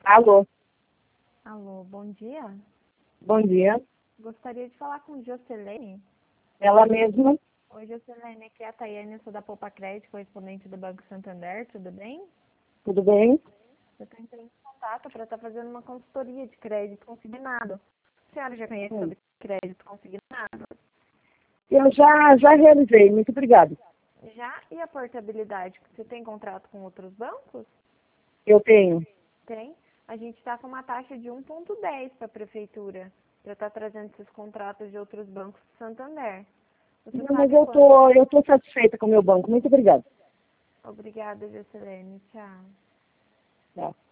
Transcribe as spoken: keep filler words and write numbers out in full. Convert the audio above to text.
Alô, Alô, bom dia. bom dia. Gostaria de falar com Jocelene. Ela mesma, Oi, Jocelene, aqui é a Tayane, eu sou da Poupa Crédito, correspondente do Banco Santander, tudo bem? tudo bem? Eu estou entrando em contato para estar fazendo uma consultoria de crédito consignado. A senhora já conhece Hum. sobre crédito consignado? Eu já, já realizei, muito obrigada. Já? E a portabilidade? Você tem contrato com outros bancos? Eu tenho. Tem. A gente está com uma taxa de um vírgula dez para a prefeitura, para estar trazendo esses contratos de outros bancos do Santander. Você Não, mas sabe eu quanto? tô, eu tô satisfeita com o meu banco, muito obrigada. Obrigada, Jocelene. Tchau. Tá.